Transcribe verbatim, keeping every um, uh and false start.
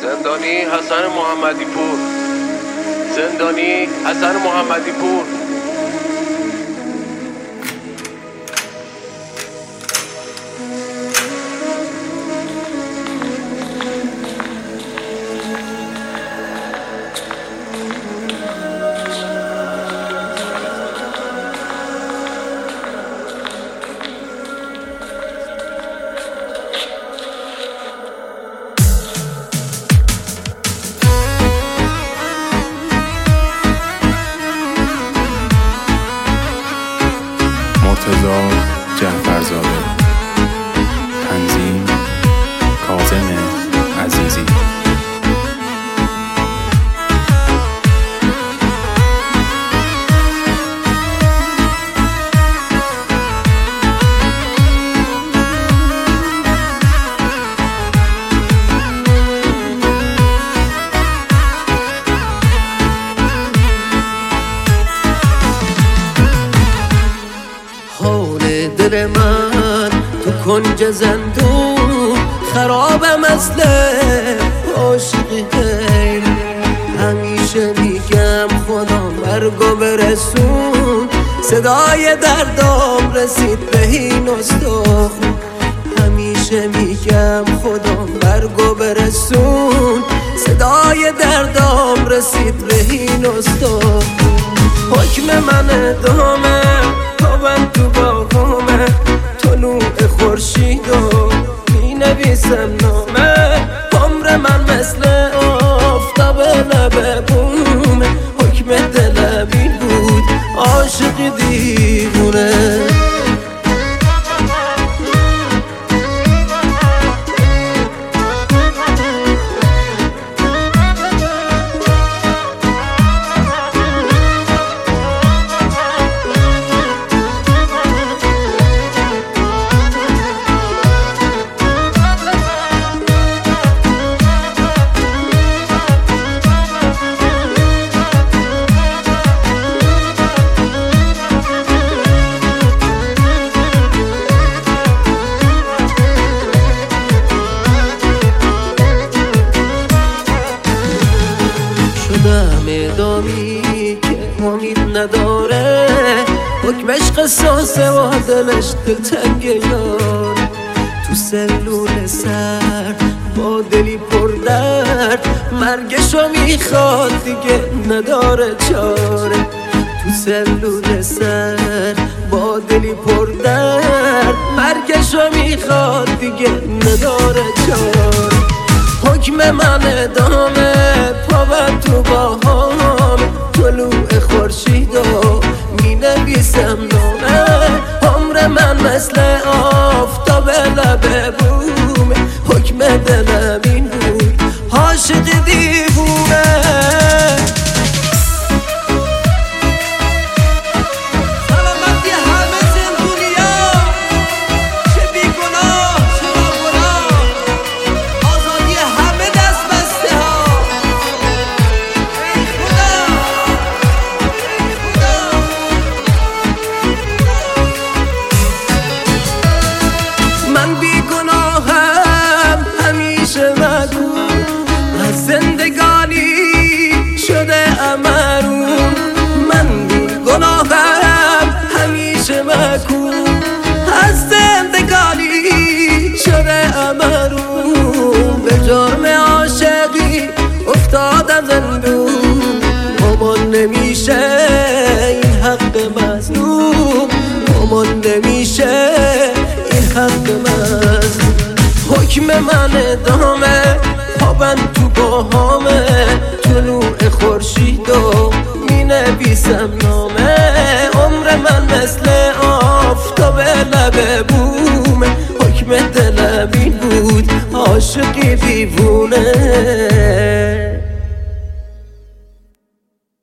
زندانی حسن محمدی پور، زندانی حسن محمدی پور. مرتضی جعفرزاده. تنظیم کاظم عزیزی. دل من تو کنج زندون خرابه مثل عاشقی غیر. همیشه میگم خدا مرگو برسون، صدای دردام رسید به این استخون. همیشه میگم خدا مرگو برسون، صدای دردام رسید به این استخون. حکم من ادامه تابم تو باغامه، طلوع خورشید و می نویسم نامه. عمر من مثل آفتاب لب بومه، حکم دلم این بود عاشق دیوونه. دامی که امید نداره، حکمش قصاصه و دلش دلتنگ یار. تو سلول سر با دلی پر درد، مرگشو میخواد دیگه نداره چاره. تو سلول سر با دلی پر درد، مرگشو میخواد دیگه نداره چاره. حکم من ادامه پاوم تو باهام، طلوع خورشید و می نویسم نامه. عمر من مثل آفتاب لب بومه، حکم دلم این بود عاشق دیوونه. زندگانی شده امرون، من بی گناهم همیشه مکون. از زندگانی شده امرون، به جرم عاشقی افتادم زندون. امان نمیشه این حق مظلوم، امان نمیشه این حق مظلوم. حکم من ادامه تابم تو باهامه، طلوع خورشید و می نویسم نامه. عمر من مثل آفتاب لب بومه، حکم دلم این بود عاشقی دیوونه.